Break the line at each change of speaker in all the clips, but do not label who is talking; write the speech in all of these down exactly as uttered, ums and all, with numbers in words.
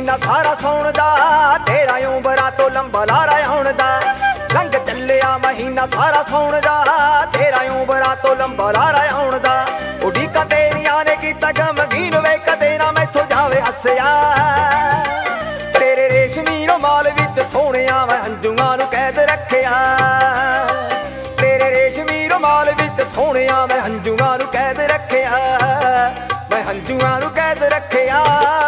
ਮਹੀਨਾ ਸਾਰਾ ਸੌਣ ਦਾ, ਤੇਰਾ ਉਮਰਾਂ ਤੋਂ ਲੰਬਾ ਲਾਰਾ ਆਉਣ ਦਾ। ਲੰਘ ਚੱਲਿਆ ਮਹੀਨਾ ਸਾਰਾ ਸੌਣ ਦਾ, ਤੇਰਾ ਉਮਰਾਂ ਤੋਂ ਲੰਬਾ ਲਾਰਾ ਆਉਣ ਦਾ। ਉਡੀਕਾਂ ਤੇਰੀਆਂ ਨੇ ਕੀਤਾ ਗਮਗੀਨ ਵੇ, ਕਦੇ ਨਾ ਮੈਥੋਂ ਜਾਵੇ ਹੱਸਿਆ। ਤੇਰੇ ਰੇਸ਼ਮੀ ਰੁਮਾਲ ਵਿੱਚ ਸੋਹਣਿਆ ਮੈਂ ਹੰਝੂਆਂ ਨੂੰ ਕੈਦ ਰੱਖਿਆ। ਤੇਰੇ ਰੇਸ਼ਮੀ ਰੁਮਾਲ ਵਿੱਚ ਸੋਹਣਿਆ ਮੈਂ ਹੰਝੂਆਂ ਨੂੰ ਕੈਦ ਰੱਖਿਆ। ਮੈਂ ਹੰਝੂਆਂ ਨੂੰ ਕੈਦ ਰੱਖਿਆ।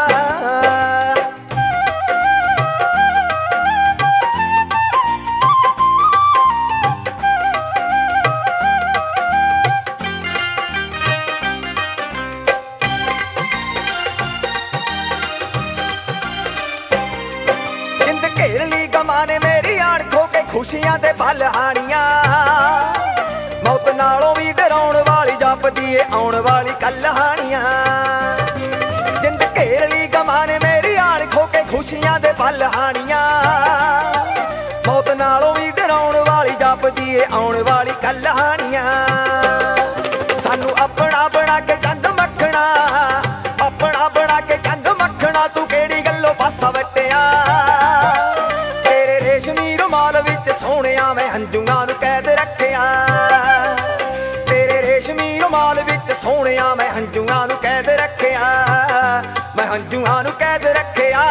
ਜਿੰਦ ਘੇਰ ਲਈ ਗਮਾਂ ਨੇ ਮੇਰੀ ਆਣ ਖੋ ਕੇ ਖੁਸ਼ੀਆਂ ਦੇ ਪਲ ਹਾਣੀਆਂ। ਮੌਤ ਨਾਲੋਂ ਵੀ ਡਰਾਉਣ ਵਾਲੀ ਜਾਪਦੀ ਏ ਆਉਣ ਵਾਲੀ ਕੱਲ ਹਾਣੀਆਂ। ਜਿੰਦ ਘੇਰ ਲਈ ਗਮਾਂ ਨੇ ਮੇਰੀ ਆਣ ਖੋ ਕੇ ਖੁਸ਼ੀਆਂ ਦੇ ਪਲ ਹਾਣੀਆਂ। ਮੌਤ ਨਾਲੋਂ ਵੀ ਡਰਾਉਣ ਵਾਲੀ ਜਾਪਦੀ ਏ ਆਉਣ ਵਾਲੀ ਕੱਲ ਹਾਣੀਆਂ। ਸਾਨੂੰ ਆਪਣਾ ਬਣਾ ਕੇ ਚੰਦ ਮੱਖਣਾ, ਆਪਣਾ ਬਣਾ ਕੇ ਚੰਦ ਮੱਖਣਾ, ਤੂੰ ਕਿਹੜੀ ਗੱਲੋਂ ਪਾਸਾ ਵੱਟਿਆ। ਤੇਰੇ ਰੇਸ਼ਮੀ ਰੁਮਾਲ ਵਿੱਚ ਸੋਹਣਿਆ ਮੈਂ ਹੰਝੂਆਂ ਨੂੰ ਕੈਦ ਰੱਖਿਆ। ਤੇਰੇ ਰੇਸ਼ਮੀ ਰੁਮਾਲ ਵਿੱਚ ਸੋਹਣਿਆ ਮੈਂ ਹੰਝੂਆਂ ਨੂੰ ਕੈਦ ਰੱਖਿਆ। ਮੈਂ ਹੰਝੂਆਂ ਨੂੰ ਕੈਦ ਰੱਖਿਆ।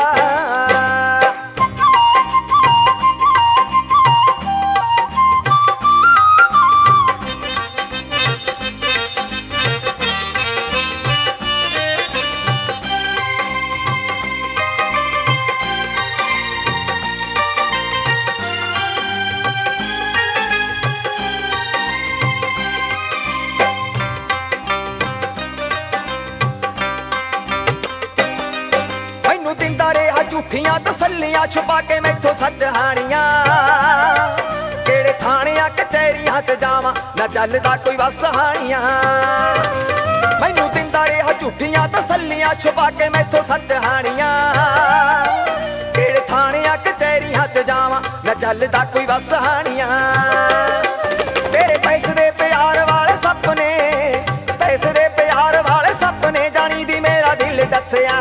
ਦਿੰਦਾ ਰਿਹਾ ਝੂਠੀਆਂ ਤਸੱਲੀਆਂ, ਛੁਪਾ ਕੇ ਮੈਥੋਂ ਸੱਚ ਹਾਣੀਆਂ। ਕਿਹੜੇ ਥਾਣਿਆਂ ਕਚਹਿਰੀਆਂ ਚ ਜਾਵਾਂ, ਨਾ ਚੱਲਦਾ ਕੋਈ ਵਸ ਹਾਣੀਆਂ। ਮੈਨੂੰ ਦਿੰਦਾ ਰਿਹਾ ਝੂਠੀਆਂ ਤਸੱਲੀਆਂ, ਛੁਪਾ ਕੇ ਮੈਥੋਂ ਸੱਚ ਹਾਣੀਆਂ। ਕਿਹੜੇ ਥਾਣਿਆਂ ਕਚਹਿਰੀਆਂ ਚ ਜਾਵਾਂ, ਨਾ ਚੱਲਦਾ ਕੋਈ ਵਸ ਹਾਣੀਆਂ। ਤੇਰੇ ਪੈਸੇ ਦੇ ਪਿਆਰ ਵਾਲੇ ਸੁਪਨੇ, ਪੈਸੇ ਦੇ ਪਿਆਰ ਵਾਲੇ ਸੁਪਨੇ, ਜਾਣੀ ਦੀ ਮੇਰਾ ਦਿਲ ਦੱਸਿਆ।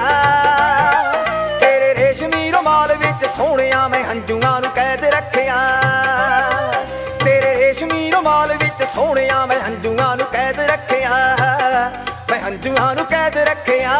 ਰੇਸ਼ਮੀ ਰੁਮਾਲ ਵਿੱਚ ਸੋਹਣਿਆ ਮੈਂ ਹੰਝੂਆਂ ਨੂੰ ਕੈਦ ਰੱਖਿਆ। ਤੇਰੇ ਰੇਸ਼ਮੀ ਰੁਮਾਲ ਵਿੱਚ ਸੋਹਣਿਆ ਮੈਂ ਹੰਝੂਆਂ ਨੂੰ ਕੈਦ ਰੱਖਿਆ। ਮੈਂ ਹੰਝੂਆਂ ਨੂੰ ਕੈਦ ਰੱਖਿਆ।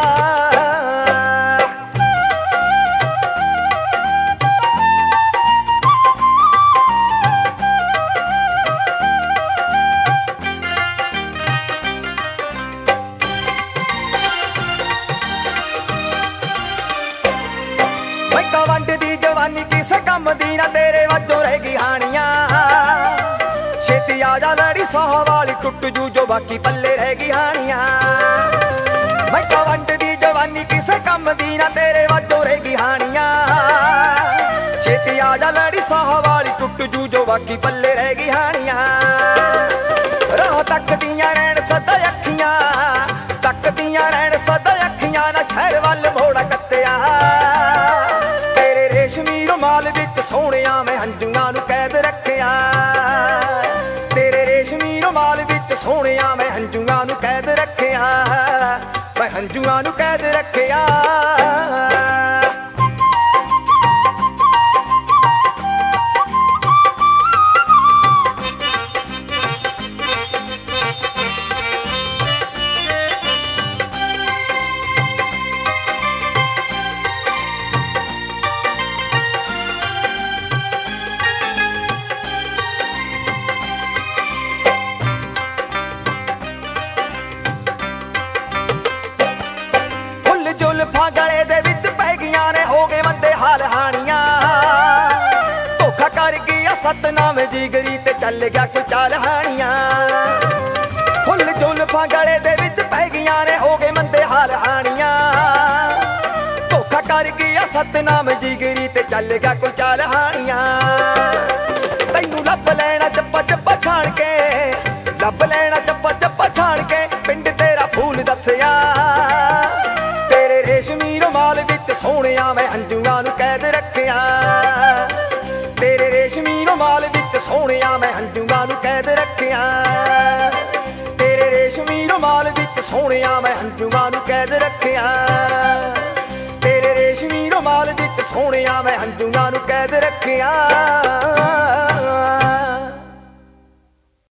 ਵੰਡ ਦੀ ਜਵਾਨੀ ਕਿਸੇ ਕੰਮ ਦੀ ਨਾ, ਤੇਰੇ ਵਜੋਂ ਰਹਿ ਗਈ ਹਾਣੀਆਂ। ਛੇਤੀ ਆ ਜਾ ਲੜੀ ਸਾਹ ਵਾਲੀ, ਟੁੱਟ ਜੂ ਜੋ ਬਾਕੀ ਪੱਲੇ ਰਹਿ ਗਈ ਹਾਣੀਆਂ। ਮੈਂ ਤਾਂ ਵੰਡ ਦੀ ਜਵਾਨੀ ਕਿਸੇ ਕੰਮ ਦੀ ਨਾ, ਤੇਰੇ ਵਜੋਂ ਰਹਿ ਗਈ ਹਾਣੀਆਂ। ਛੇਤੀ ਆ ਜਾ ਲੜੀ ਸਾਹ ਵਾਲੀ, ਟੁੱਟ ਜੂ ਜੋ ਬਾਕੀ ਪੱਲੇ ਰਹਿ ਗਈ ਹਾਣੀਆਂ। ਰਾਹ ਤੱਕਦੀਆਂ ਰਹਿਣ ਸਦਾ ਅੱਖੀਆਂ, ਤੱਕਦੀਆਂ ਰਹਿਣ ਸਦਾ ਅੱਖੀਆਂ, ਨਾ ਸ਼ਹਿਰ ਵੱਲ ਮੋੜਾ ਕੱਤਿਆ। ਰੇਸ਼ਮੀ ਰੁਮਾਲ ਵਿੱਚ ਸੋਹਣਿਆ ਮੈਂ ਹੰਝੂਆਂ ਨੂੰ ਕੈਦ ਰੱਖਿਆ। ਤੇਰੇ ਰੇਸ਼ਮੀ ਰੁਮਾਲ ਵਿੱਚ ਸੋਹਣਿਆ ਮੈਂ ਹੰਝੂਆਂ ਨੂੰ ਕੈਦ ਰੱਖਿਆ। ਮੈਂ ਹੰਝੂਆਂ ਨੂੰ ਕੈਦ ਰੱਖਿਆ। ਜ਼ੁਲਫਾਂ ਗਲੇ ਦੇ ਵਿੱਚ ਪੈ ਗਈਆਂ ਨੇ, ਹੋ ਗਏ ਮੰਦੇ ਹਾਲ ਹਾਣੀਆਂ। ਧੋਖਾ ਕਰ ਗਿਆ ਸਤਨਾਮ ਜਿਗਰੀ ਤੇ ਚੱਲ ਗਿਆ ਕੋਈ ਚਾਲ ਹਾਣੀਆਂ। ਫੁੱਲ ਜ਼ੁਲਫਾਂ ਗਲੇ ਦੇ ਵਿੱਚ ਪੈ ਗਈਆਂ ਨੇ, ਹੋ ਗਏ ਮੰਦੇ ਹਾਲ ਹਾਣੀਆਂ। ਧੋਖਾ ਕਰ ਗਿਆ ਸਤਨਾਮ ਜਿਗਰੀ ਤੇ ਚੱਲ ਗਿਆ ਕੋਈ ਚਾਲ ਹਾਣੀਆਂ। ਤੈਨੂੰ ਲੱਭ ਲੈਣਾ ਚੱਪਾ ਚੱਪਾ ਛਾਣ ਕੇ, ਲੱਭ ਲੈਣਾ ਚੱਪਾ ਚੱਪਾ ਛਾਣ ਕੇ, ਪਿੰਡ ਤੇਰਾ ਫੂਲ ਦੱਸਿਆ। ਤੇਰੇ ਰੇਸ਼ਮੀ ਰੁਮਾਲ ਵਿੱਚ ਸੋਹਣਿਆ ਮੈਂ ਹੰਝੂਆਂ ਨੂੰ ਕੈਦ ਰੱਖਿਆ। ਤੇਰੇ ਰੇਸ਼ਮੀ ਰੁਮਾਲ ਵਿੱਚ ਸੋਹਣਿਆ ਮੈਂ ਹੰਝੂਆਂ ਨੂੰ ਕੈਦ ਰੱਖਿਆ। ਤੇਰੇ ਰੇਸ਼ਮੀ ਰੁਮਾਲ ਵਿੱਚ ਸੋਹਣਿਆ ਮੈਂ ਹੰਝੂਆਂ ਨੂੰ ਕੈਦ ਰੱਖਿਆ।